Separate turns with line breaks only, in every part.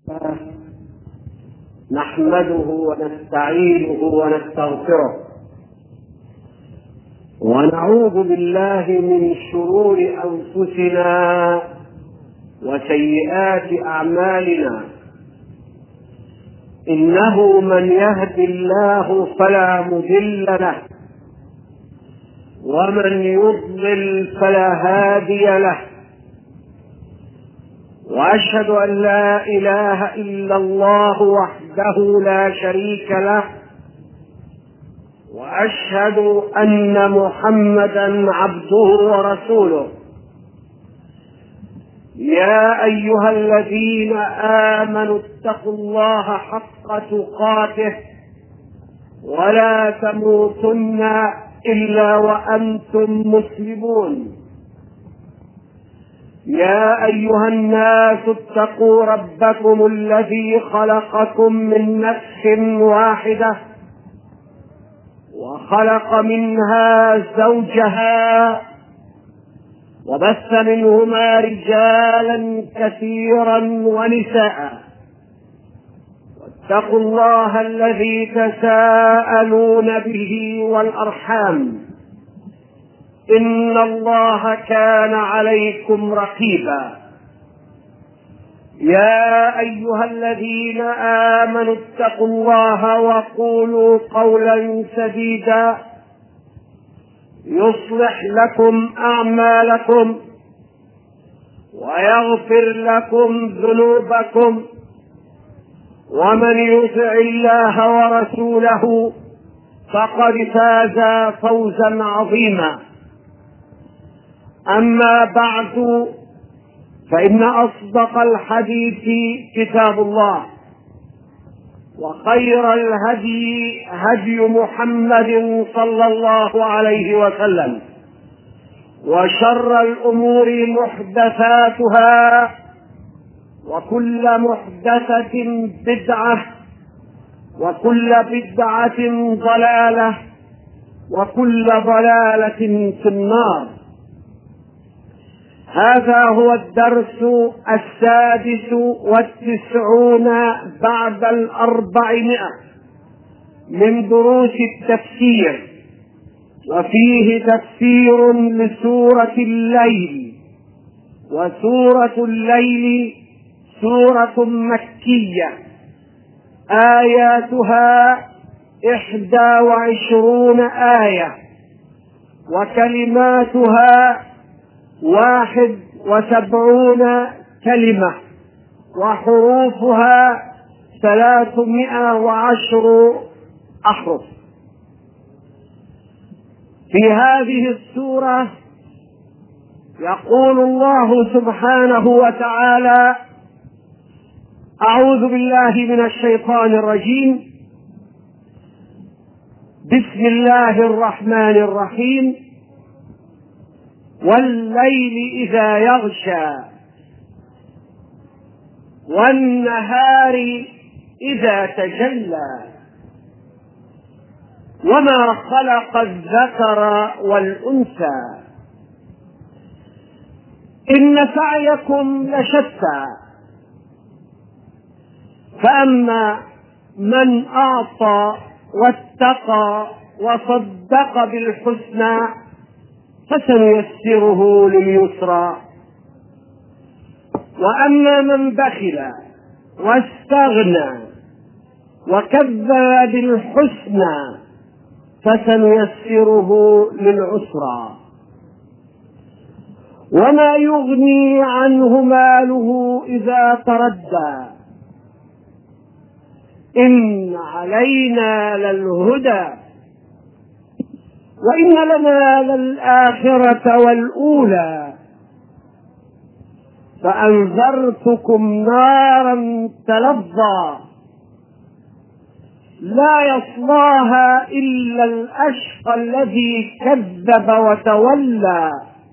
نحمده ونستعينه ونستغفره ونعوذ بالله من شرور أنفسنا وسيئات أعمالنا. إنه من يهد الله فلا مضل له ومن يضلل فلا هادي له، وأشهد أن لا إله إلا الله وحده لا شريك له، وأشهد أن محمدا عبده ورسوله. يا أيها الذين آمنوا اتقوا الله حق تقاته ولا تموتن إلا وأنتم مسلمون. يا أيها الناس اتقوا ربكم الذي خلقكم من نفس واحدة وخلق منها زوجها وبث منهما رجالا كثيرا ونساء، واتقوا الله الذي تساءلون به والأرحام، إن الله كان عليكم رقيبا. يا أيها الذين آمنوا اتقوا الله وقولوا قولا سديدا يصلح لكم أعمالكم ويغفر لكم ذنوبكم، ومن يطع الله ورسوله فقد فاز فوزا عظيما. أما بعد، فإن أصدق الحديث كتاب الله، وخير الهدي هدي محمد صلى الله عليه وسلم، وشر الأمور محدثاتها، وكل محدثة بدعة، وكل بدعة ضلالة، وكل ضلالة في النار. هذا هو الدرس 96 بعد 400 من دروس التفسير، وفيه تفسير لسورة الليل. وسورة الليل سورة مكية، آياتها 21 آية، وكلماتها 71 كلمة، وحروفها 310 أحرف. في هذه السورة يقول الله سبحانه وتعالى: أعوذ بالله من الشيطان الرجيم، بسم الله الرحمن الرحيم، والليل إذا يغشى والنهار إذا تجلى وما خلق الذكر والأنثى إن سعيكم لشتى، فأما من أعطى واتقى وصدق بالحسنى فسنيسره لليسرى، وأما من بخل واستغنى وكذب بالحسنى فسنيسره للعسرى. وما يغني عنه ماله إذا تردى، إن علينا للهدى وإن لنا للآخرة والأولى، فأنذرتكم نارا تلظى لا يصلاها إلا الأشقى الذي كذب وتولى،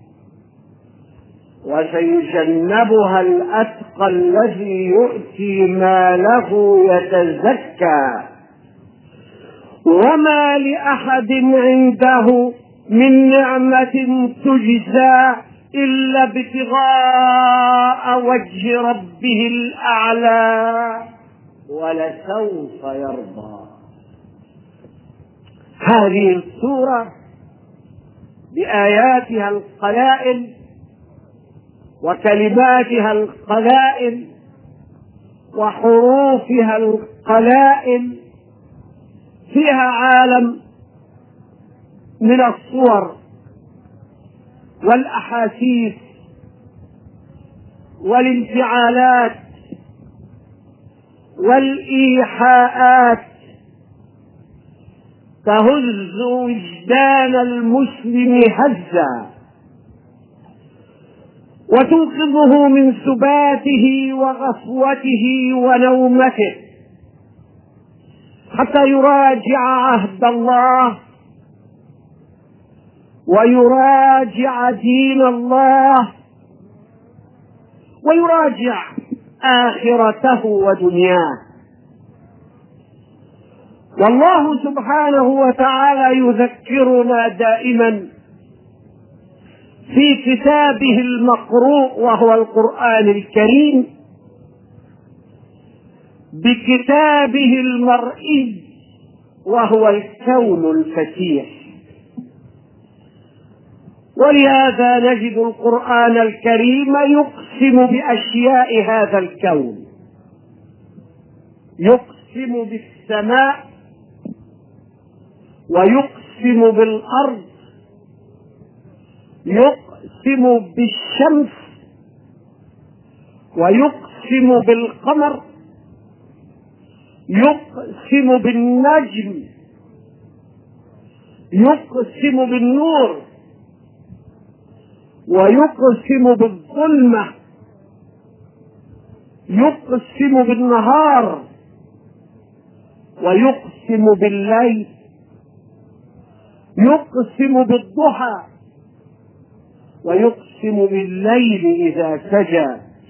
وسيجنبها الأتقى الذي يؤتي ماله يتزكى، وما لأحد عنده من نعمة تجزى إلا ابتغاء وجه ربه الأعلى ولسوف يرضى. هذه السورة بآياتها القلائل وكلماتها القلائل وحروفها القلائل فيها عالم من الصور والأحاسيس والانفعالات والإيحاءات تهز وجدان المسلم هزا وتوقظه من سباته وغفوته ونومته حتى يراجع عهد الله ويراجع دين الله ويراجع آخرته ودنياه. والله سبحانه وتعالى يذكرنا دائما في كتابه المقروء وهو القرآن الكريم بكتابه المرئي وهو الكون الفتيح. ولهذا نجد القرآن الكريم يقسم بأشياء هذا الكون، يقسم بالسماء ويقسم بالأرض، يقسم بالشمس ويقسم بالقمر، يقسم بالنجم، يقسم بالنور، ويقسم بالظلمة، يقسم بالنهار، ويقسم بالليل، يقسم بالضحى، ويقسم بالليل إذا سجى.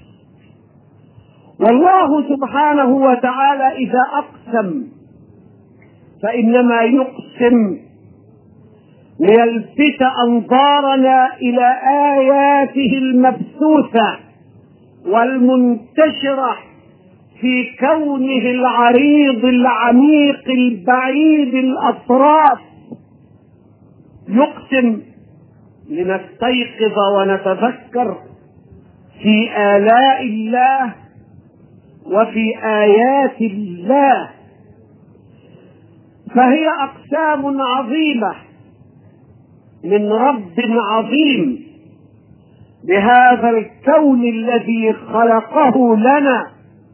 والله سبحانه وتعالى إذا أقسم فإنما يقسم ليلفت أنظارنا إلى آياته المبثوثة والمنتشرة في كونه العريض العميق البعيد الأطراف. يقسم لنستيقظ ونتذكر في آلاء الله وفي آيات الله، فهي أقسام عظيمة من رب عظيم بهذا الكون الذي خلقه لنا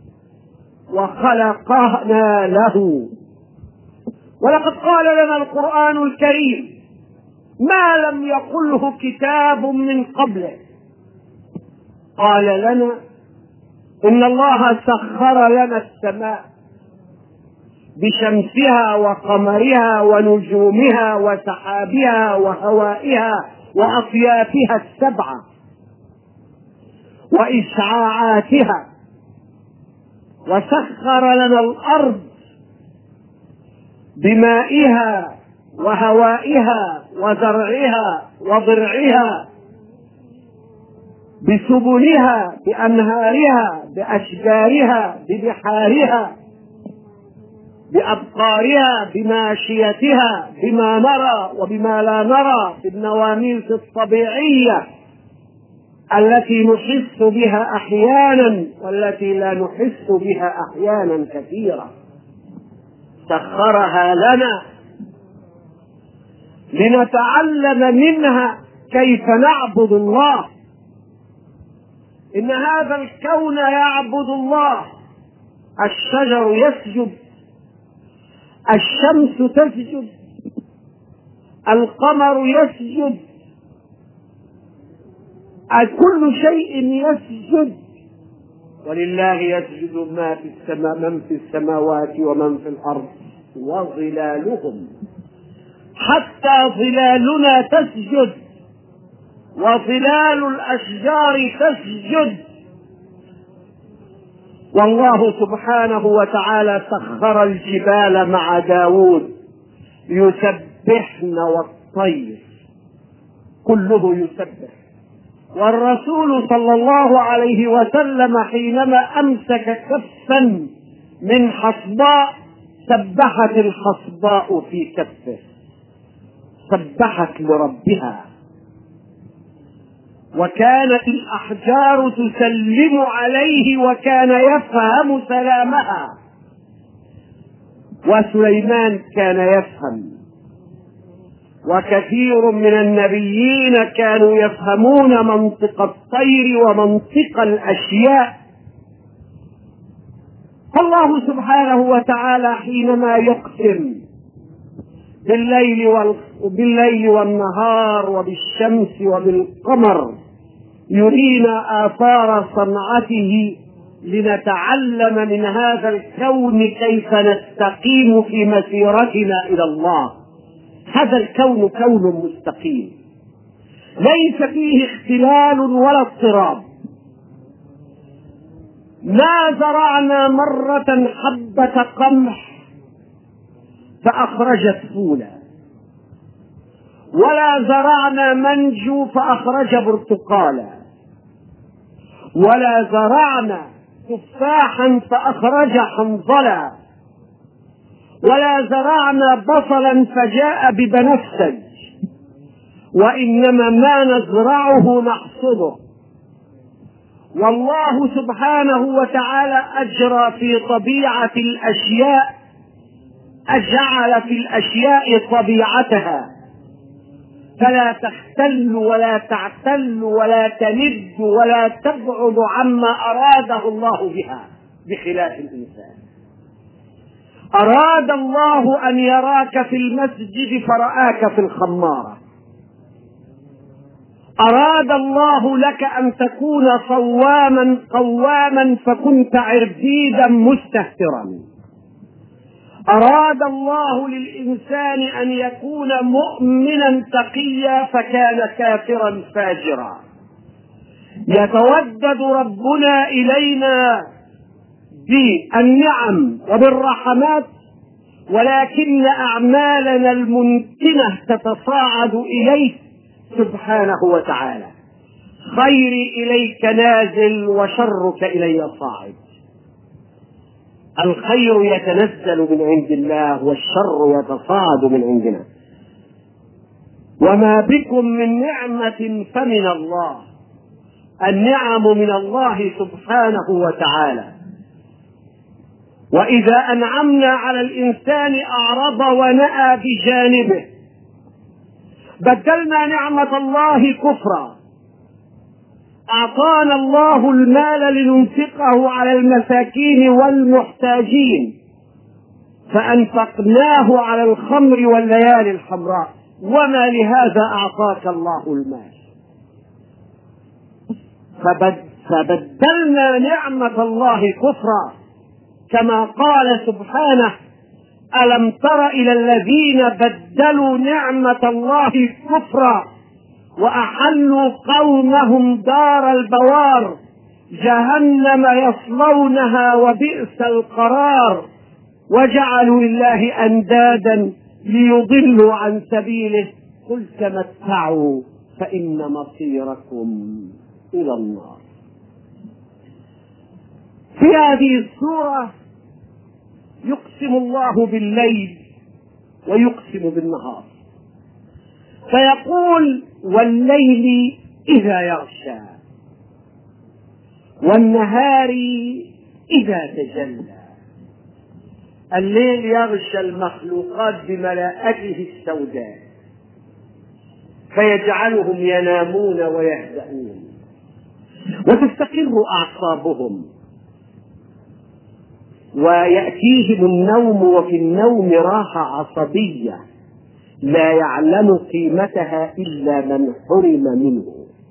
وخلقنا له. ولقد قال لنا القرآن الكريم ما لم يقله كتاب من قبله. قال لنا إن الله سخر لنا السماء بشمسها وقمرها ونجومها وسحابها وهوائها وأطيافها السبعة وإشعاعاتها، وسخر لنا الأرض بمائها وهوائها وزرعها وضرعها بسبلها بأنهارها بأشجارها ببحارها بأبقارها بماشيتها بما نرى وبما لا نرى بالنواميس الطبيعية التي نحس بها أحيانا والتي لا نحس بها أحيانا كثيرا. سخرها لنا لنتعلم منها كيف نعبد الله. إن هذا الكون يعبد الله، الشجر يسجد، الشمس تسجد، القمر يسجد، كل شيء يسجد، ولله يسجد من في السماوات ومن في الأرض وظلالهم، حتى ظلالنا تسجد وظلال الأشجار تسجد. والله سبحانه وتعالى سخر الجبال مع داود يسبحن والطير كله يسبح، والرسول صلى الله عليه وسلم حينما أمسك كفا من حصباء سبحت الحصباء في كفه، سبحت لربها، وكانت الأحجار تسلم عليه وكان يفهم سلامها، وسليمان كان يفهم. وكثير من النبيين كانوا يفهمون منطق الطير ومنطق الأشياء. فالله سبحانه وتعالى حينما يقسم بالليل والنهار وبالشمس وبالقمر يرينا آثار صنعته لنتعلم من هذا الكون كيف نستقيم في مسيرتنا إلى الله. هذا الكون كون مستقيم ليس فيه اختلال ولا اضطراب. ما زرعنا مرة حبة قمح فأخرجت فولا، ولا زرعنا منجو فأخرج برتقالا، ولا زرعنا تفاحا فأخرج حنظلا، ولا زرعنا بصلا فجاء ببنفسج، وإنما ما نزرعه نحصده. والله سبحانه وتعالى أجرى في طبيعة الأشياء، أجعل في الأشياء طبيعتها، فلا تختل ولا تعتل ولا تند ولا تبعد عما أراده الله بها، بخلاف الإنسان. أراد الله أن يراك في المسجد فرآك في الخمارة، أراد الله لك أن تكون صواما قواما فكنت عربيدا مستهترا، أراد الله للإنسان أن يكون مؤمنا تقيا فكان كافرا فاجرا. يتودد ربنا إلينا بالنعم وبالرحمات، ولكن أعمالنا الممكنة تتصاعد إليه سبحانه وتعالى. خيري إليك نازل وشرك إلي صاعد. الخير يتنزل من عند الله والشر يتصاعد من عندنا. وما بكم من نعمة فمن الله، النعم من الله سبحانه وتعالى. وإذا أنعمنا على الإنسان أعرض ونأى بجانبه. بدلنا نعمة الله كفرا، أعطانا الله المال لننفقه على المساكين والمحتاجين فأنفقناه على الخمر والليالي الحمراء، وما لهذا أعطاك الله المال. فبدلنا نعمة الله كفرا، كما قال سبحانه: ألم تر إلى الذين بدلوا نعمة الله كفرا وأحلوا قومهم دار البوار جهنم يصلونها وبئس القرار وجعلوا لله أندادا ليضلوا عن سبيله قل تمتعوا فإن مصيركم إلى النار. في هذه السورة يقسم الله بالليل ويقسم بالنهار، فيقول: والليل إذا يغشى والنهار إذا تجلى. الليل يغشى المخلوقات بملائكته السوداء فيجعلهم ينامون ويهدؤون وتستقر أعصابهم ويأتيهم النوم، وفي النوم راحة عصبية لا يعلم قيمتها إلا من حرم منه.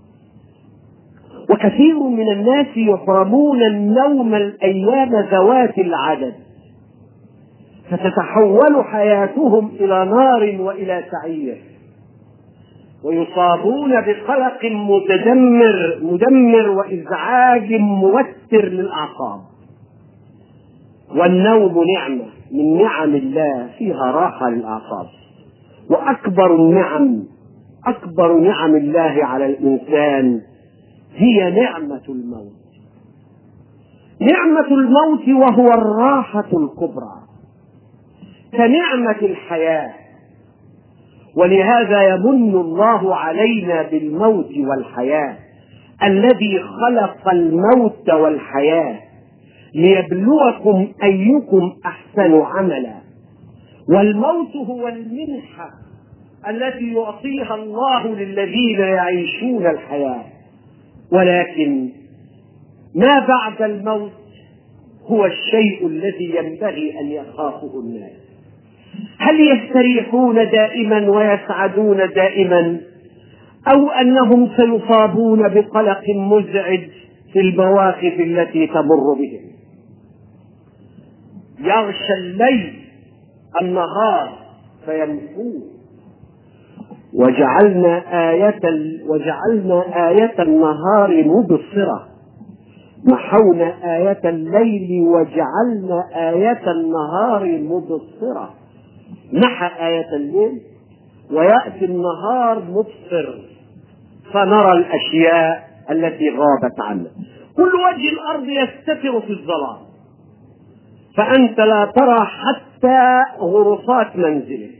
وكثير من الناس يحرمون النوم الأيام ذوات العدد، فتتحول حياتهم إلى نار وإلى سعير، ويصابون بقلق مدمر وإزعاج موتر للأعصاب. والنوم نعمة من نعم الله فيها راحة للأعصاب. وأكبر نعم الله على الإنسان هي نعمة الموت. نعمة الموت وهو الراحة الكبرى كنعمة الحياة، ولهذا يمن الله علينا بالموت والحياة، الذي خلق الموت والحياة ليبلوكم أيكم أحسن عملا. والموت هو المنحة التي يعطيها الله للذين يعيشون الحياة، ولكن ما بعد الموت هو الشيء الذي ينبغي أن يخافه الناس. هل يستريحون دائما ويسعدون دائما، أو أنهم سيصابون بقلق مزعج في المواقف التي تمر بهم؟ يغشى الليل النهار فيمحوه، وجعلنا آية النهار مبصرة، محونا آية الليل وجعلنا آية النهار مبصرة. محى آية الليل ويأتي النهار مبصر، فنرى الأشياء التي غابت عنا. كل وجه الأرض يستتر في الظلام، فأنت لا ترى حتى غرفات منزلك.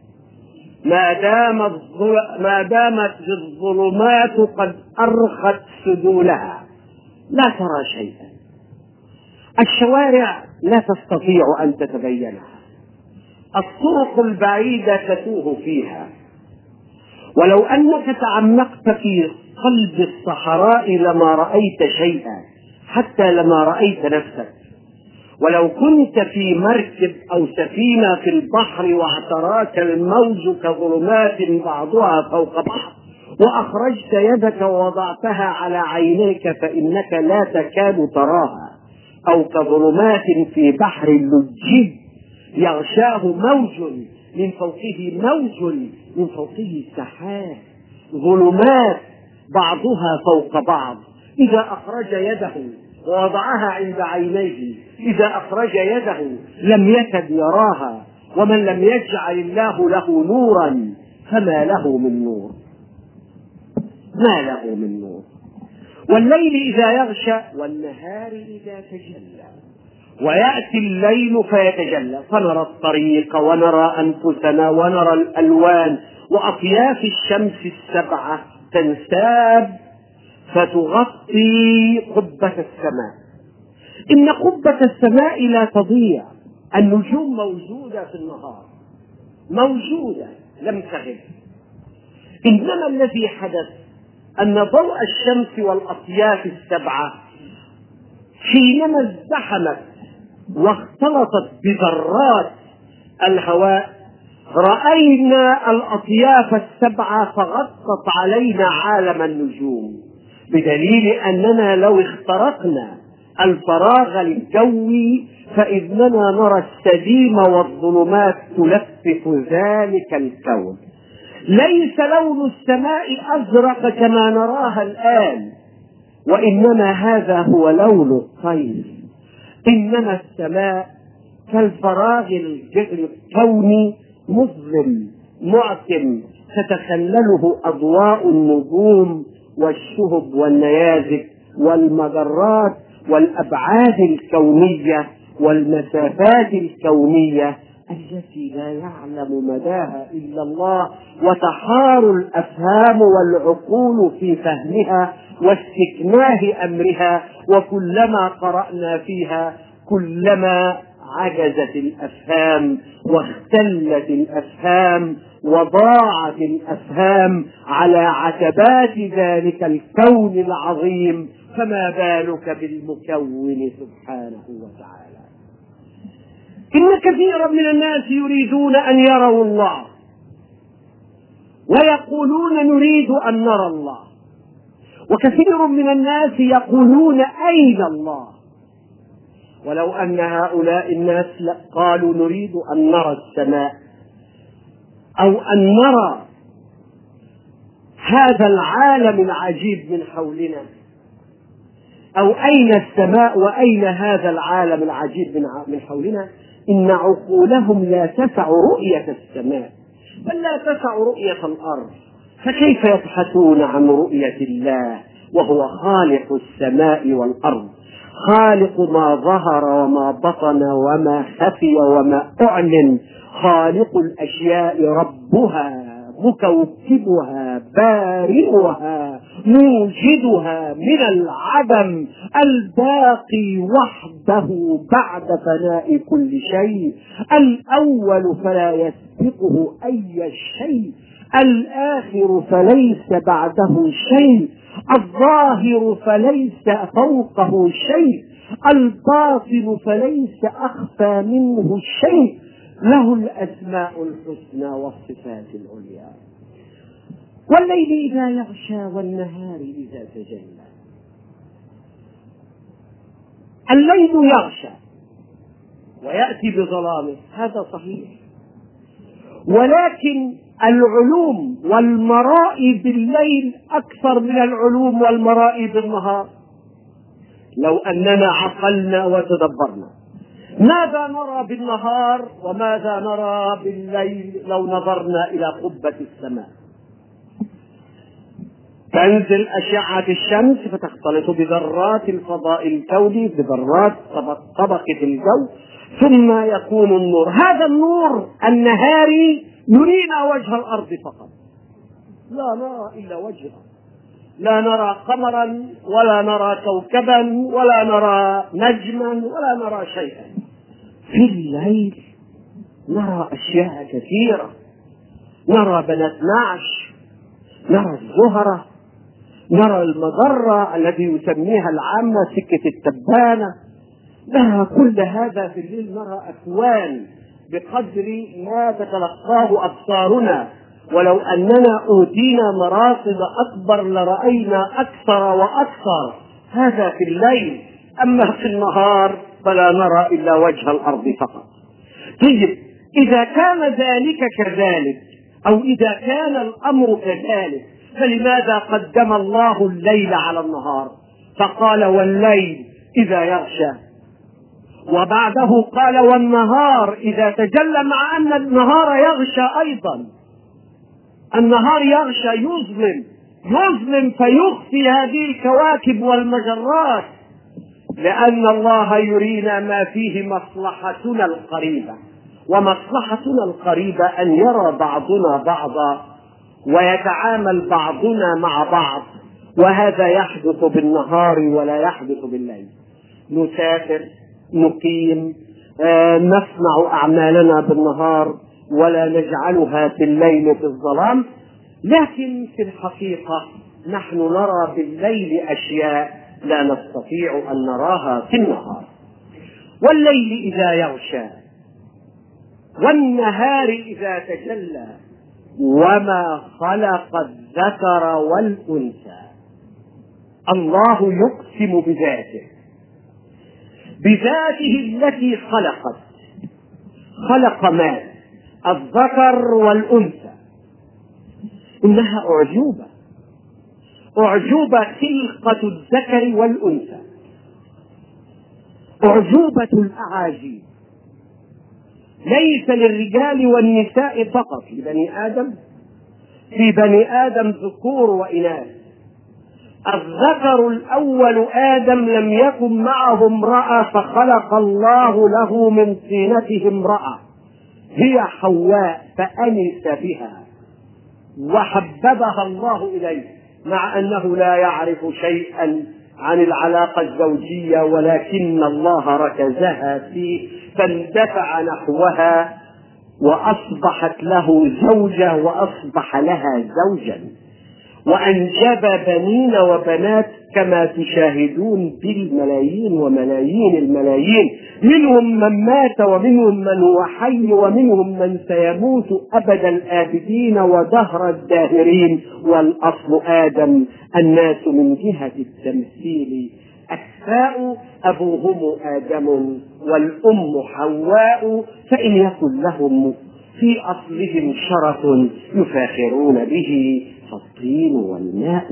ما دامت الظلمات قد أرخت سدولها لا ترى شيئا. الشوارع لا تستطيع أن تتبينها، الطرق البعيدة تتوه فيها. ولو أنك تعمقت في قلب الصحراء لما رأيت شيئا، حتى لما رأيت نفسك. ولو كنت في مركب أو سفينة في البحر واعتراك الموج كظلمات بعضها فوق بعض، وأخرجت يدك ووضعتها على عينيك فإنك لا تكاد تراها، أو كظلمات في بحر لجي يغشاه موج من فوقه موج من فوقه سحاب، ظلمات بعضها فوق بعض. إذا أخرج يده ووضعها عند عينيه، إذا أخرج يده لم يكد يراها. ومن لم يجعل الله له نورا فما له من نور، ما له من نور. والليل إذا يغشى والنهار إذا تجلى، ويأتي الليل فيتجلى، فنرى الطريق ونرى أنفسنا ونرى الألوان، وأطياف الشمس السبعة تنساب فتغطي قبة السماء. إن قبة السماء لا تضيع، النجوم موجودة في النهار، موجودة لم تغب. إنما الذي حدث أن ضوء الشمس والأطياف السبعة حينما ازدحمت واختلطت بذرات الهواء رأينا الأطياف السبعة فغطت علينا عالم النجوم، بدليل أننا لو اخترقنا الفراغ الجوي فإننا نرى السديم والظلمات تلفف ذلك الكون. ليس لون السماء أزرق كما نراها الآن، وإنما هذا هو لون الطير. إنما السماء كالفراغ الكوني مظلم معتم تتخلله أضواء النجوم والشهب والنيازك والمجرات والأبعاد الكونية والمسافات الكونية التي لا يعلم مداها إلا الله، وتحار الأفهام والعقول في فهمها واستكماه أمرها. وكلما قرأنا فيها كلما عجزت الأفهام واختلت الأفهام وضاعت الأفهام على عتبات ذلك الكون العظيم، فما بالك بالمكون سبحانه وتعالى. إن كثيرا من الناس يريدون أن يروا الله ويقولون نريد أن نرى الله، وكثير من الناس يقولون أين الله. ولو أن هؤلاء الناس قالوا نريد أن نرى السماء أو أن نرى هذا العالم العجيب من حولنا، أو أين السماء وأين هذا العالم العجيب من حولنا، إن عقولهم لا تسع رؤية السماء بل لا تسع رؤية الأرض، فكيف يبحثون عن رؤية الله وهو خالق السماء والأرض، خالق ما ظهر وما بطن وما خفي وما أعلن، خالق الأشياء ربها مكوكبها بارئها موجدها من العدم، الباقي وحده بعد فناء كل شيء، الأول فلا يسبقه أي شيء، الآخر فليس بعده شيء، الظاهر فليس فوقه شيء، الباطن فليس أخفى منه شيء، له الأسماء الحسنى والصفات العليا. والليل إذا يغشى والنهار إذا تجلى. الليل يغشى ويأتي بظلامه، هذا صحيح، ولكن العلوم والمرائي بالليل أكثر من العلوم والمرائي بالنهار. لو أننا عقلنا وتدبرنا ماذا نرى بالنهار وماذا نرى بالليل لو نظرنا إلى قبة السماء. تنزل أشعة الشمس فتختلط بذرات الفضاء الكوني بذرات طبقة الجو، ثم يكون النور، هذا النور النهاري يرينا وجه الأرض فقط، لا نرى إلا وجهها، لا نرى قمرا ولا نرى كوكبا ولا نرى نجما ولا نرى شيئا. في الليل نرى أشياء كثيرة، نرى بنات نعش، نرى الزهرة، نرى المضرة الذي يسميها العامة سكة التبانة، نرى كل هذا في الليل، نرى أكوان بقدر ما تتلقاه أبصارنا، ولو أننا أوتينا مراصد أكبر لرأينا أكثر وأكثر، هذا في الليل. أما في النهار فلا نرى إلا وجه الأرض فقط. طيب إذا كان ذلك كذلك أو إذا كان الأمر كذلك فلماذا قدم الله الليل على النهار فقال والليل إذا يغشى، وبعده قال والنهار إذا تجلى، مع أن النهار يغشى أيضا، النهار يغشى يظلم فيخفي هذه الكواكب والمجرات، لأن الله يرينا ما فيه مصلحتنا القريبة، ومصلحتنا القريبة أن يرى بعضنا بعضا ويتعامل بعضنا مع بعض، وهذا يحدث بالنهار ولا يحدث بالليل. نسافر، نقيم، نصنع أعمالنا بالنهار ولا نجعلها في الليل في الظلام، لكن في الحقيقة نحن نرى بالليل أشياء لا نستطيع أن نراها في النهار. والليل إذا يغشى والنهار إذا تجلى وما خلق الذكر والأنثى. الله يقسم بذاته التي خلق ما الذكر والأنثى، إنها أعجوبة خلقة الذكر والأنثى، أعجوبة الأعاجيب، ليس للرجال والنساء فقط، لبني آدم، في بني آدم ذكور وإناث. الذكر الأول آدم لم يكن معه امرأة فخلق الله له من طينته امرأة هي حواء فأنس بها وحببها الله إليه، مع أنه لا يعرف شيئا عن العلاقة الزوجية، ولكن الله ركزها فيه فاندفع نحوها وأصبحت له زوجة وأصبح لها زوجا، وأنجب بنين وبنات كما تشاهدون بالملايين وملايين الملايين، منهم من مات ومنهم من هو حي ومنهم من سيموت أبد الآبدين ودهر الداهرين، والأصل آدم. الناس من جهة التمثيل أكفاء، أبوهم آدم والأم حواء، فإن يكن لهم في أصلهم شرف يفاخرون به فالطين والماء.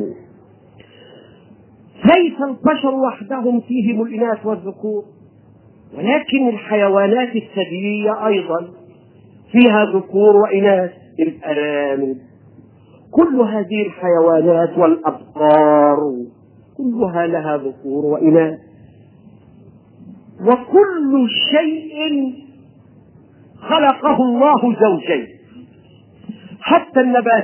ليس البشر وحدهم فيهم الإناث والذكور، ولكن الحيوانات الثديية أيضا فيها ذكور وإناث، الأرانب، كل هذه الحيوانات والأبقار كلها لها ذكور وإناث، وكل شيء خلقه الله زوجين، حتى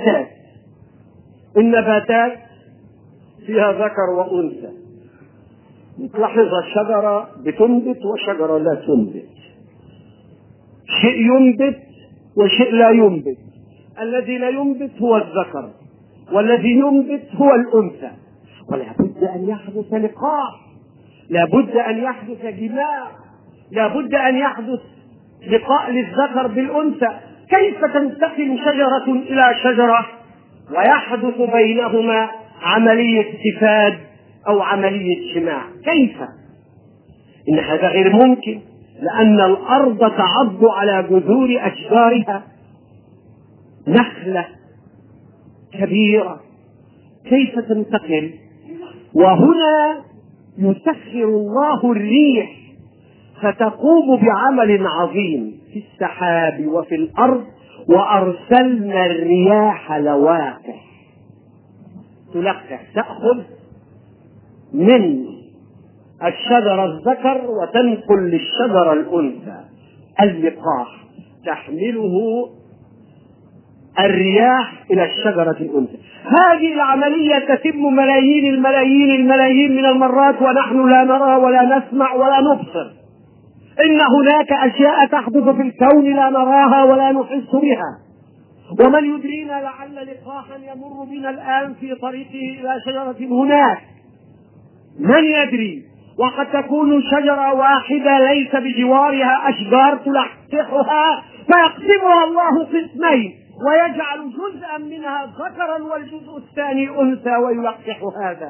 النباتات فيها ذكر وأنثى. تلاحظ شجرة بتنبت وشجرة لا تنبت، شيء ينبت وشيء لا ينبت، الذي لا ينبت هو الذكر والذي ينبت هو الأنثى. ولا بد أن يحدث لقاء، لا بد أن يحدث جماع، لا بد أن يحدث لقاء للذكر بالأنثى. كيف تنتقل شجرة إلى شجرة ويحدث بينهما عملية استفاد أو عملية جماع؟ كيف؟ إن هذا غير ممكن، لأن الأرض تعض على جذور أشجارها، نخلة كبيرة كيف تنتقل؟ وهنا يسخر الله الريح فتقوم بعمل عظيم في السحاب وفي الأرض. وأرسلنا الرياح لواقح تلقح، تأخذ من الشجرة الذكر وتنقل للشجرة الأنثى، اللقاح تحمله الرياح إلى الشجرة الأنثى. هذه العملية تتم الملايين من المرات ونحن لا نرى ولا نسمع ولا نبصر. إن هناك أشياء تحدث في الكون لا نراها ولا نحس بها، ومن يدرينا لعل لقاحا يمر بنا الآن في طريقه إلى شجرة هناك، من يدري؟ وقد تكون شجرة واحدة ليس بجوارها أشجار تلقحها فيقسمها الله قسمين ويجعل جزءا منها ذكرا والجزء الثاني أنثى ويلقح هذا.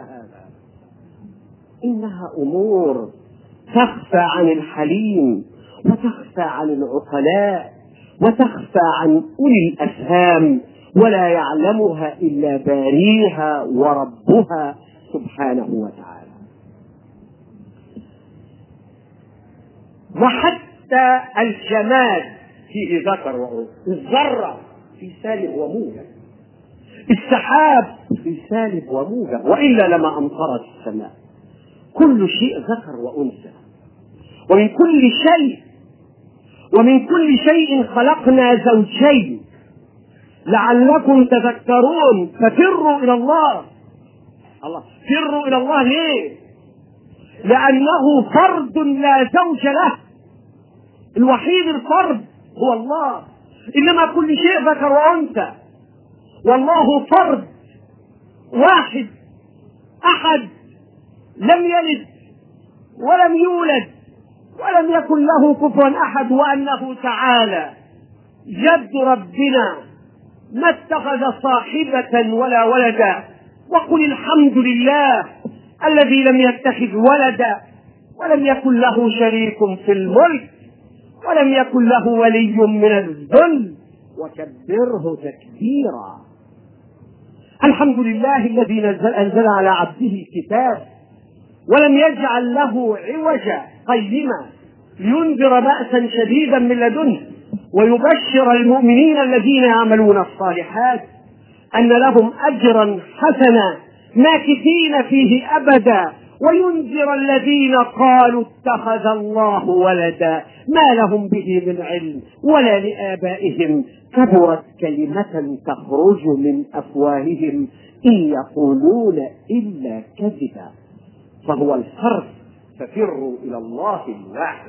إنها أمور تخفى عن الحليم وتخفى عن العقلاء وتخفى عن أولي الأفهام، ولا يعلمها إلا باريها وربها سبحانه وتعالى. وحتى الجماد فيه ذكر وأنثى، الذرة في سالب وموجب، السحاب في سالب وموجب، وإلا لما أمطرت السماء. كل شيء ذكر وأنثى، ومن كل شيء خلقنا زوجين لعلكم تذكرون. ففروا إلى الله. فروا إلى الله ليه؟ لأنه فرد لا زوج له، الوحيد الفرد هو الله، إنما كل شيء ذكر وأنثى، والله فرد واحد أحد، لم يلد ولم يولد ولم يكن له كفوا أحد، وأنه تعالى جد ربنا ما اتخذ صاحبة ولا ولدا. وقل الحمد لله الذي لم يتخذ ولدا ولم يكن له شريك في الملك ولم يكن له ولي من الذل وكبره تكبيرا. الحمد لله الذي أنزل على عبده الكتاب ولم يجعل له عوجا قيما لينذر بأسا شديدا من لدنه ويبشر المؤمنين الذين يعملون الصالحات أن لهم أجرا حسنا ماكثين فيه أبدا، وينذر الذين قالوا اتخذ الله ولدا ما لهم به من علم ولا لآبائهم كبرت كلمة تخرج من أفواههم إن يقولون إلا كذبا. فهو الفرد، ففروا إلى الله الواحد.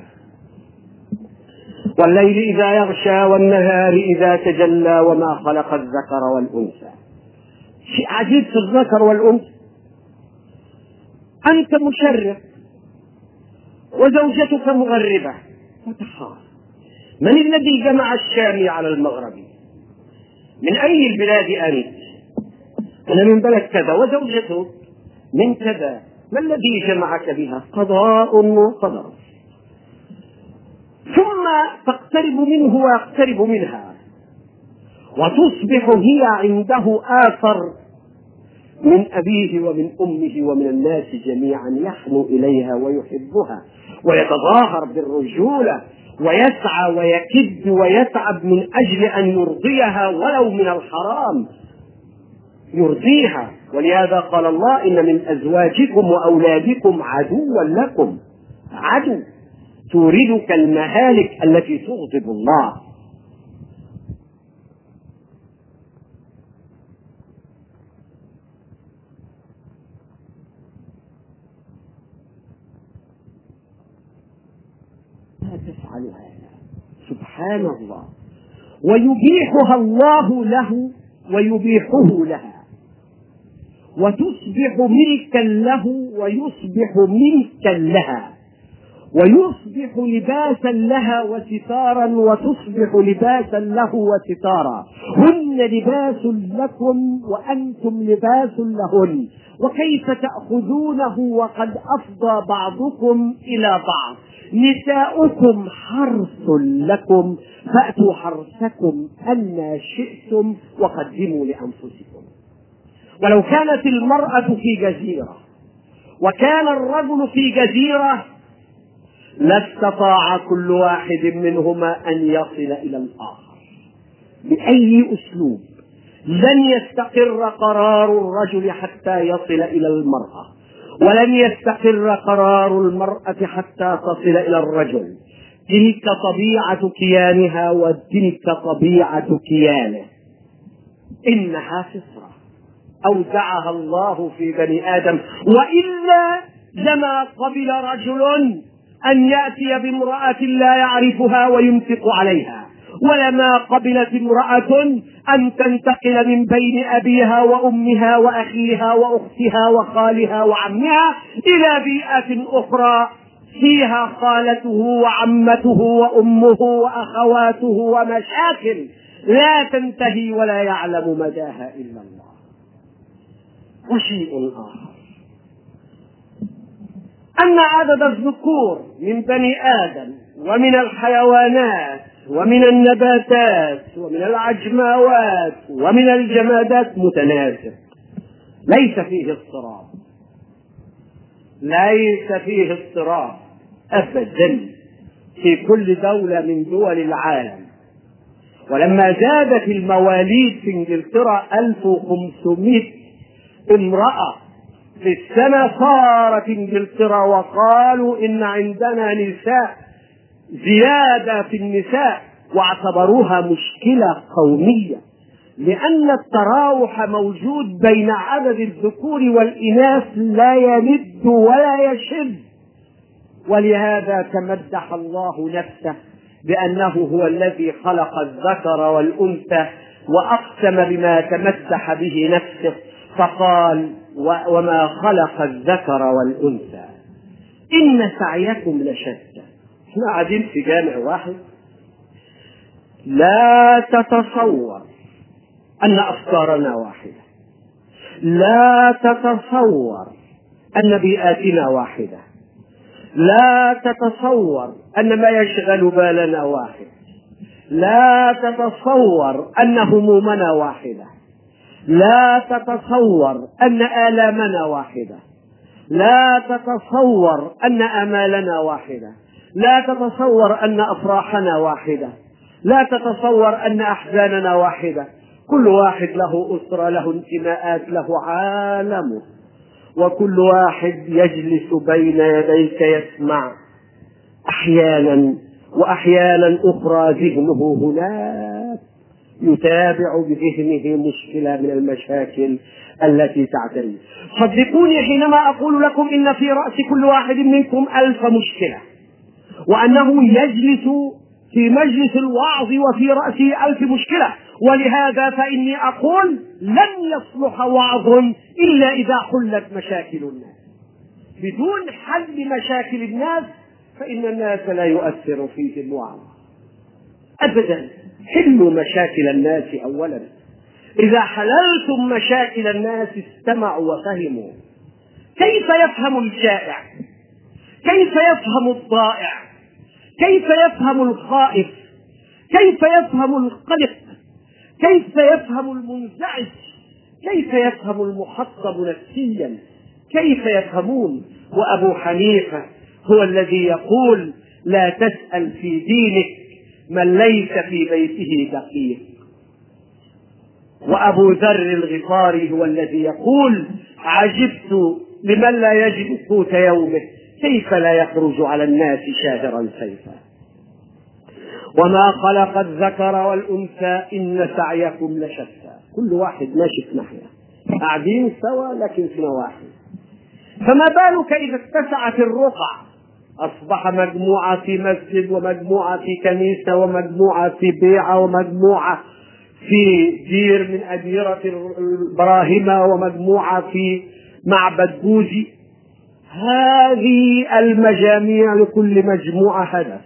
والليل إذا يغشى والنهار إذا تجلى وما خلق الذكر والأنثى. شيء عجيب في الذكر والأنثى، أنت مشرق وزوجتك مغربة وتحار. من الذي جمع الشامي على المغربي؟ من أي البلاد أنت؟ أنا من بلد كذا وزوجته من كذا. ما الذي جمعك بها؟ قضاء وقدر. ثم تقترب منه ويقترب منها وتصبح هي عنده آثر من أبيه ومن أمه ومن الناس جميعا، يحنو إليها ويحبها ويتظاهر بالرجولة ويسعى ويكد ويتعب من أجل أن يرضيها ولو من الحرام. يرضيها. ولهذا قال الله: إن من أزواجكم وأولادكم عدوا لكم. عدو توردك المهالك التي تغضب الله. لا تفعل هذا، سبحان الله. ويبيحها الله له ويبيحه لها، وتصبح ملكا له ويصبح ملكا لها، ويصبح لباسا لها وستارا وتصبح لباسا له وستارا. هن لباس لكم وأنتم لباس لهن، وكيف تأخذونه وقد أفضى بعضكم إلى بعض. نساؤكم حرث لكم فأتوا حرثكم أن شئتم وقدموا لأنفسكم. ولو كانت المرأة في جزيرة وكان الرجل في جزيرة لاستطاع كل واحد منهما أن يصل إلى الآخر بأي أسلوب. لن يستقر قرار الرجل حتى يصل إلى المرأة، ولن يستقر قرار المرأة حتى تصل إلى الرجل. تلك طبيعة كيانها وتلك طبيعة كيانه. إنها فطرة أودعها الله في بني آدم، وإلا لما قبل رجل أن يأتي بامرأة لا يعرفها وينفق عليها، ولما قبلت امرأة أن تنتقل من بين أبيها وأمها وأخيها وأختها وخالها وعمها إلى بيئة أخرى فيها خالته وعمته وأمه وأخواته ومشاكل لا تنتهي ولا يعلم مداها إلا الله. وشيء آخر أن عدد الذكور من بني آدم ومن الحيوانات ومن النباتات ومن العجماوات ومن الجمادات متناسب، ليس فيه اضطراب، ليس فيه اضطراب أبدا في كل دولة من دول العالم. ولما زادت المواليد في انجلترا 1500 امرأة في السنة، صارت انجلترا وقالوا إن عندنا نساء، زيادة في النساء، واعتبروها مشكلة قومية، لأن التراوح موجود بين عدد الذكور والإناث لا يمد ولا يشد. ولهذا تمدح الله نفسه بأنه هو الذي خلق الذكر والأنثى، وأقسم بما تمدح به نفسه فقال: وما خلق الذكر والأنثى إن سعيكم لشتى. احنا قاعدين في جامع واحد، لا تتصور أن أفكارنا واحدة، لا تتصور أن بيئاتنا واحدة، لا تتصور أن ما يشغل بالنا واحد، لا تتصور أن همومنا واحدة، لا تتصور أن آلامنا واحدة، لا تتصور أن آمالنا واحدة، لا تتصور أن أفراحنا واحدة، لا تتصور أن أحزاننا واحدة. كل واحد له أسرة، له انتماءات، له عالمه، وكل واحد يجلس بين يديك يسمع أحيانا، وأحيانا أخرى ذهنه هناك يتابع بذهنه مشكلة من المشاكل التي تعتري. صدقوني حينما أقول لكم إن في رأس كل واحد منكم 1000 مشكلة، وأنه يجلس في مجلس الوعظ وفي رأسه 1000 مشكلة. ولهذا فإني أقول: لن يصلح وعظ إلا إذا حلت مشاكل الناس. بدون حل مشاكل الناس فإن الناس لا يؤثر فيه الوعظ أبدا. حلوا مشاكل الناس أولا. إذا حللتم مشاكل الناس استمعوا وفهموا. كيف يفهم الجائع؟ كيف يفهم الضائع؟ كيف يفهم الخائف؟ كيف يفهم القلق؟ كيف يفهم المنزعج؟ كيف يفهم المحطم نفسيا؟ كيف يفهمون؟ وأبو حنيفة هو الذي يقول: لا تسأل في دينك من ليس في بيته دقيق. وأبو ذر الغفاري هو الذي يقول: عجبت لمن لا يجد قوت يومه كيف لا يخرج على الناس شاهرا سيفا. وما خلق الذكر والأنثى إن سعيكم لشتى. كل واحد ماشي في ناحية، قاعدين سوا لكن في نواحي. فما بالك إذا اتسعت الرقع، أصبح مجموعة في مسجد، ومجموعة في كنيسة، ومجموعة في بيعة، ومجموعة في دير من أديرة البراهمة، ومجموعة في معبد بوذي. هذه المجاميع لكل مجموعة هدف.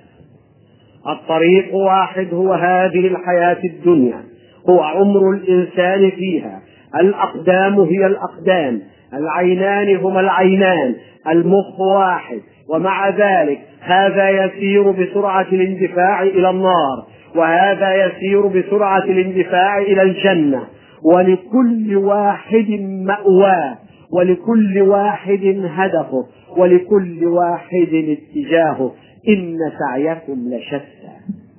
الطريق واحد، هو هذه الحياة الدنيا، هو عمر الإنسان فيها. الأقدام هي الأقدام، العينان هما العينان، المخ واحد. ومع ذلك هذا يسير بسرعة الاندفاع إلى النار، وهذا يسير بسرعة الاندفاع إلى الجنة، ولكل واحد مأواه، ولكل واحد هدفه، ولكل واحد اتجاهه. إن سعيكم لشتى.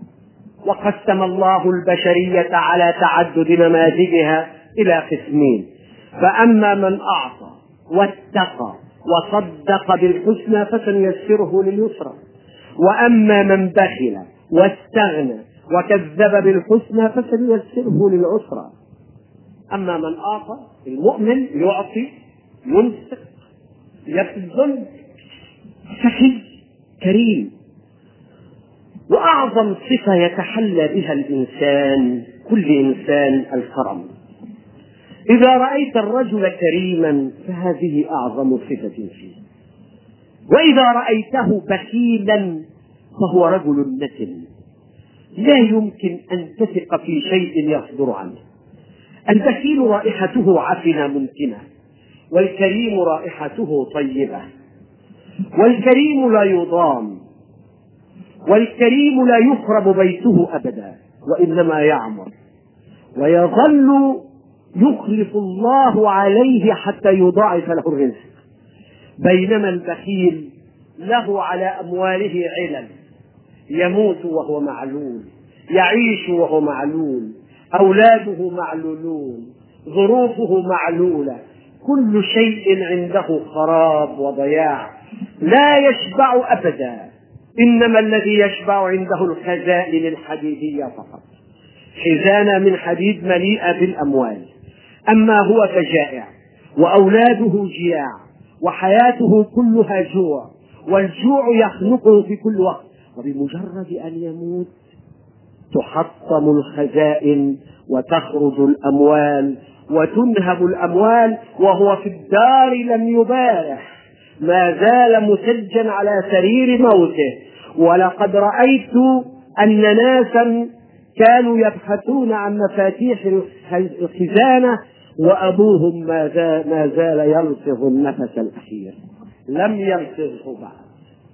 وقسم الله البشرية على تعدد نماذجها إلى قسمين: فأما من أعطى واتقى وصدق بالحسنى فسنيسره لليسرى، وأما من بخل واستغنى وكذب بالحسنى فسنيسره للعسرى. أما من أعطى، المؤمن يعطي، ينفق، يبذل، سخي، كريم. وأعظم صفة يتحلى بها الإنسان، كل إنسان، الكرم. إذا رأيت الرجل كريما فهذه أعظم صفة فيه، وإذا رأيته بخيلا فهو رجل نتن، لا يمكن أن تثق في شيء يصدر عنه. البخيل رائحته عفنة ممكنة، والكريم رائحته طيبة. والكريم لا يضام، والكريم لا يخرب بيته أبدا، وإنما يعمر ويظل يخلف الله عليه حتى يضاعف له الرزق. بينما البخيل له على أمواله علل، يموت وهو معلول، يعيش وهو معلول، أولاده معلولون، ظروفه معلولة، كل شيء عنده خراب وضياع، لا يشبع أبدا. إنما الذي يشبع عنده الخزائن الحديدية فقط، خزانة من حديد مليئة بالأموال. أما هو فجائع، وأولاده جياع، وحياته كلها جوع، والجوع يخنقه في كل وقت. وبمجرد أن يموت تحطم الخزائن وتخرج الأموال وتنهب الأموال، وهو في الدار لم يبارح، ما زال مسجا على سرير موته. ولقد رأيت أن ناسا كانوا يبحثون عن مفاتيح الخزانة وأبوهم ما زال يلفظ النفس الأخير، لم يلفظه بعد.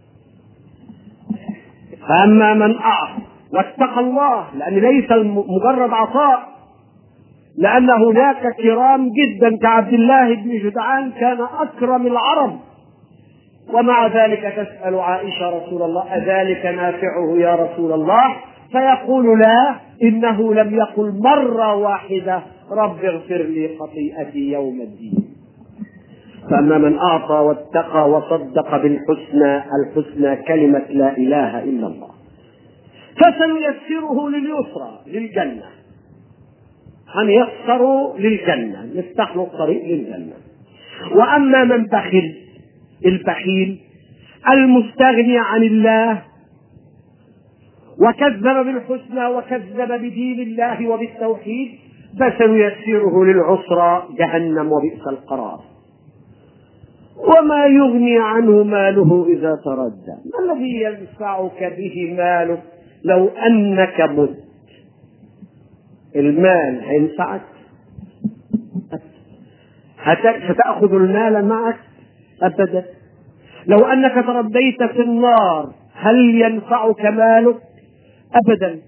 فأما من أعطى واتقى الله، لأن ليس مجرد عطاء، لأن هناك كرام جدا كعبد الله بن جدعان، كان أكرم العرب، ومع ذلك تسأل عائشة: رسول الله أذلك نافعه يا رسول الله؟ فيقول: لا، إنه لم يقل مرة واحدة رب اغفر لي خطيئتي يوم الدين. فأما من أعطى واتقى وصدق بالحسنى، الحسنى كلمة لا إله إلا الله، فسنيسره لليسرى، للجنة. هنيسر للجنة، نفتح له الطريق للجنة. وأما من بخل، البخيل المستغني عن الله وكذب بالحسنى وكذب بدين الله وبالتوحيد، فسنيسره للعسرى، جهنم وبئس القرار. وما يغني عنه ماله إذا تردى. ما الذي ينفعك به مالك لو أنك مت؟ المال هينفعك؟ ستأخذ المال معك؟ أبدا. لو أنك ترديت في النار هل ينفعك مالك؟ أبدا.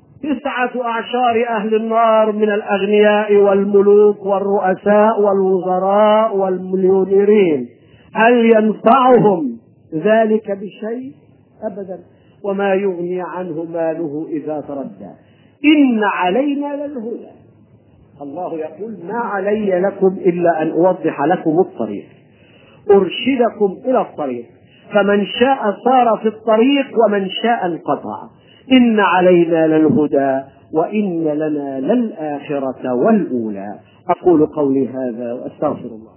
9 أهل النار من الأغنياء والملوك والرؤساء والوزراء والمليونيرين، هل ينفعهم ذلك بشيء؟ أبدا. وما يغني عنه ماله إذا تردى. إن علينا للهدى، الله يقول ما علي لكم إلا أن أوضح لكم الطريق، أرشدكم إلى الطريق، فمن شاء صار في الطريق ومن شاء انقطع. إن علينا للهدى وإن لنا للآخرة والأولى. أقول قولي هذا وأستغفر الله.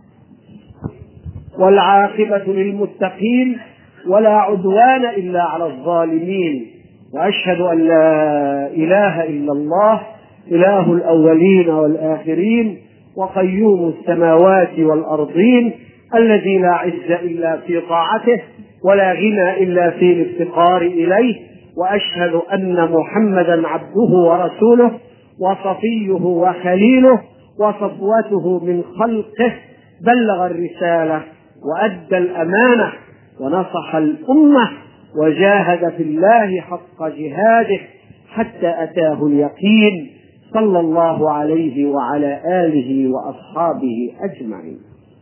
والعاقبة للمتقين ولا عدوان إلا على الظالمين، وأشهد أن لا إله إلا الله إله الأولين والآخرين وقيوم السماوات والأرضين، الذي لا عز إلا في طاعته ولا غنى إلا في الافتقار إليه. وأشهد أن محمدا عبده ورسوله وصفيه وخليله وصفوته من خلقه، بلغ الرسالة وأدى الأمانة ونصح الأمة وجاهد في الله حق جهاده حتى أتاه اليقين، صلى الله عليه وعلى آله وأصحابه أجمعين.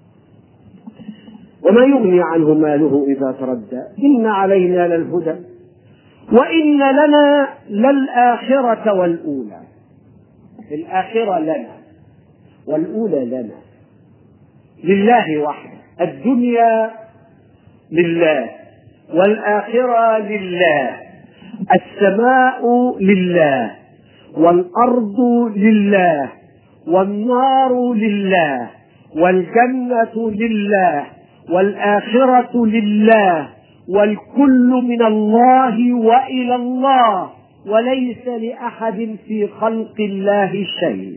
وما يغني عنه ماله إذا تردى. إن علينا للهدى وإن لنا للآخرة والأولى. الآخرة لنا والأولى لنا، لله وحده. الدنيا لله والآخرة لله، السماء لله والأرض لله والنار لله والجنة لله والآخرة لله، والكل من الله وإلى الله، وليس لأحد في خلق الله شيء.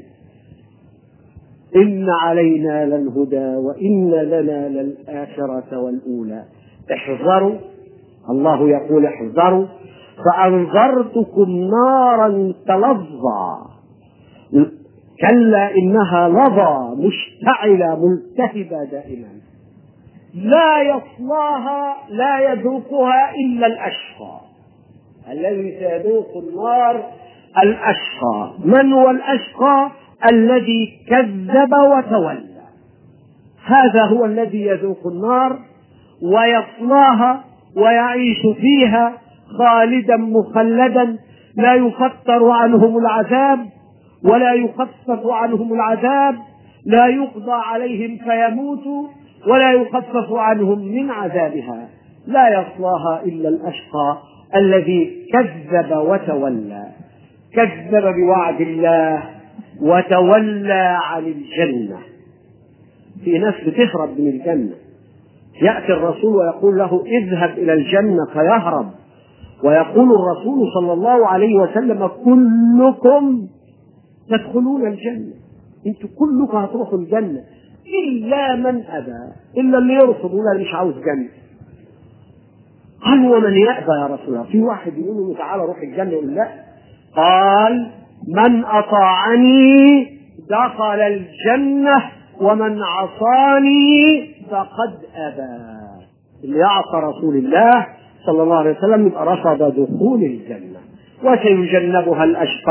إن علينا للهدى وإن لنا للآخرة والأولى. احذروا، الله يقول احذروا فأنذرتكم نارا تلظى، كلا إنها لظى مشتعلة ملتهبة دائما، لا يصلاها لا يذوقها إلا الأشقى. الذي سيذوق النار الأشقى. من هو الأشقى؟ الذي كذب وتولى. هذا هو الذي يذوق النار ويصلاها ويعيش فيها خالدا مخلدا، لا يفتر عنهم العذاب ولا يخفف عنهم العذاب، لا يقضى عليهم فيموتوا ولا يخفف عنهم من عذابها. لا يصلاها إلا الأشقى الذي كذب وتولى، كذب بوعد الله وتولى عن الجنة. في ناس بتهرب من الجنة، يأتي الرسول ويقول له اذهب إلى الجنة فيهرب، ويقول الرسول صلى الله عليه وسلم كلكم تدخلون الجنة، انتوا كلكم هتروحوا الجنة إلا من أبى، إلا اللي يرفض ولا مش عاوز جنة. قال ومن يأبى يا رسول الله؟ في واحد يقول له تعالى روح الجنة، يقول لا. قال من أطاعني دخل الجنة ومن عصاني فقد أبى. اللي يعصى رسول الله صلى الله عليه وسلم يبقى رفض دخول الجنة. وسيجنبها الأشقى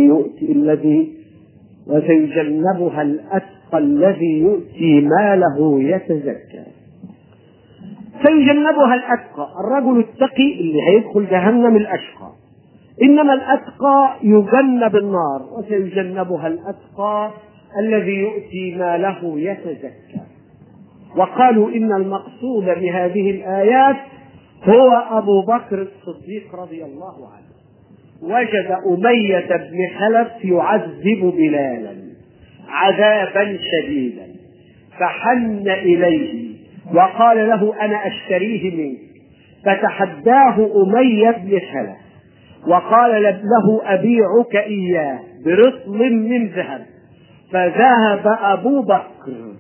وسيجنبها الأتقى الذي يؤتي ماله يتزكى. سيجنبها الأتقى، الرجل التقي اللي هيدخل جهنم الأشقى، إنما الأتقى يجنب النار. وسيجنبها الأتقى الذي يؤتي ماله يتزكى. وقالوا إن المقصود بهذه الآيات هو أبو بكر الصديق رضي الله عنه. وجد أمية بن خلف يعذب بلالا عذابا شديدا، فحن إليه وقال له أنا أشتريه منك، فتحداه أمية بن خلف وقال له أبيعك إياه برطل من ذهب. فذهب أبو بكر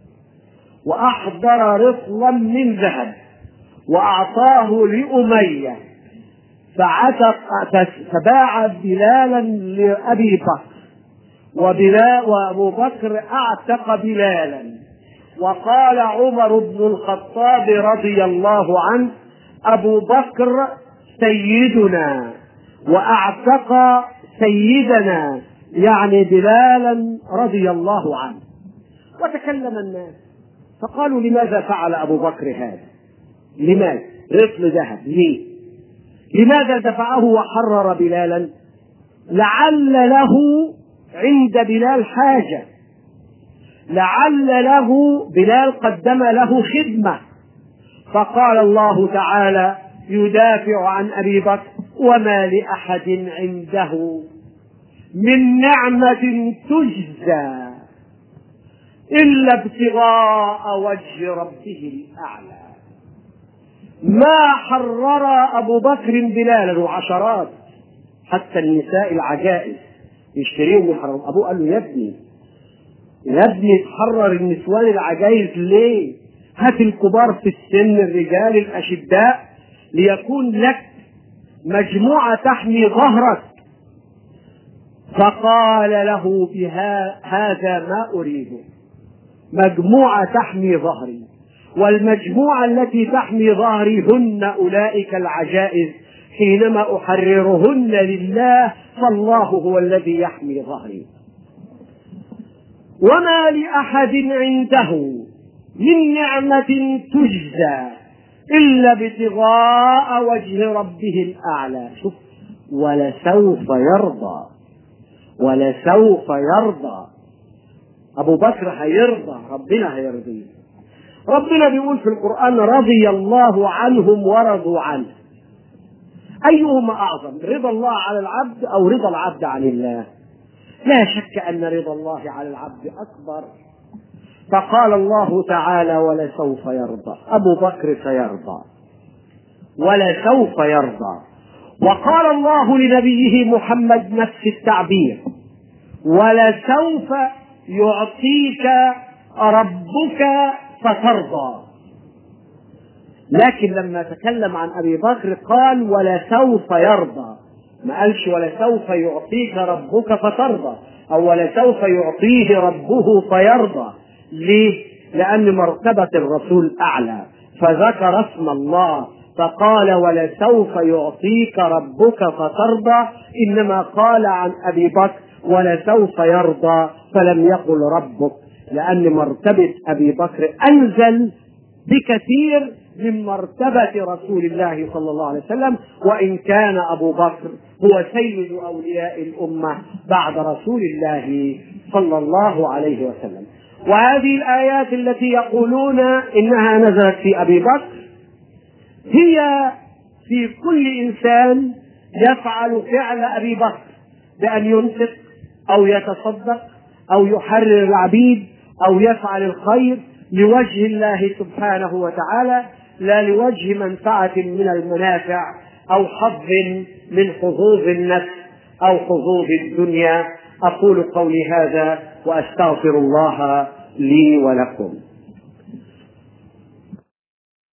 وأحضر رطلا من ذهب وأعطاه لأمية، فباع بلالا لأبي بكر، وأبو بكر أعتق بلالا. وقال عمر بن الخطاب رضي الله عنه أبو بكر سيدنا وأعتق سيدنا، يعني بلالا رضي الله عنه. وتكلم الناس فقالوا لماذا فعل أبو بكر هذا؟ لماذا؟ رطل ذهب ليه؟ لماذا دفعه وحرر بلالا؟ لعل له عند بلال حاجة، لعل له بلال قدم له خدمة، فقال الله تعالى يدافع عن أبي بكر: وما لأحد عنده من نعمة تجزى إلا ابتغاء وجه ربه الأعلى. ما حرر أبو بكر بلالا، وعشرات حتى النساء العجائز يشتريهم ويحررهم. أبوه قال له: يا ابني تحرر النسوان العجائز ليه؟ هات الكبار في السن، الرجال الأشداء، ليكون لك مجموعة تحمي ظهرك. فقال له: هذا ما أريده، مجموعة تحمي ظهري، والمجموعة التي تحمي ظهري هن أولئك العجائز، حينما أحررهن لله فالله هو الذي يحمي ظهري. وما لأحد عنده من نعمة تجزى إلا ابتغاء وجه ربه الأعلى. شوف، ولسوف يرضى، ولسوف يرضى. أبو بكر هيرضى، ربنا هيرضيه. ربنا بيقول في القرآن: رضي الله عنهم ورضوا عنه. أيهما أعظم، رضا الله على العبد أو رضا العبد عن الله؟ لا شك أن رضا الله على العبد أكبر. فقال الله تعالى: ولسوف يرضى. أبو بكر سيرضى، ولسوف يرضى. وقال الله لنبيه محمد نفس التعبير: ولسوف يعطيك ربك فترضى. لكن لما تكلم عن أبي بكر قال: ولسوف يرضى، ما قالش ولسوف يعطيك ربك فترضى أو ولسوف يعطيه ربه فيرضى. ليه؟ لأن مرتبة الرسول أعلى، فذكر اسم الله فقال: ولسوف يعطيك ربك فترضى. إنما قال عن أبي بكر: ولسوف يرضى، فلم يقل ربك، لأن مرتبة أبي بكر أنزل بكثير من مرتبة رسول الله صلى الله عليه وسلم، وإن كان أبو بكر هو سيد أولياء الأمة بعد رسول الله صلى الله عليه وسلم. وهذه الآيات التي يقولون إنها نزلت في أبي بكر هي في كل إنسان يفعل فعل أبي بكر، بأن ينفق أو يتصدق أو يحرر العبيد أو يفعل الخير لوجه الله سبحانه وتعالى، لا لوجه منفعة من المنافع أو حظ من حظوظ النفس أو حظوظ الدنيا. أقول قولي هذا وأستغفر الله لي ولكم.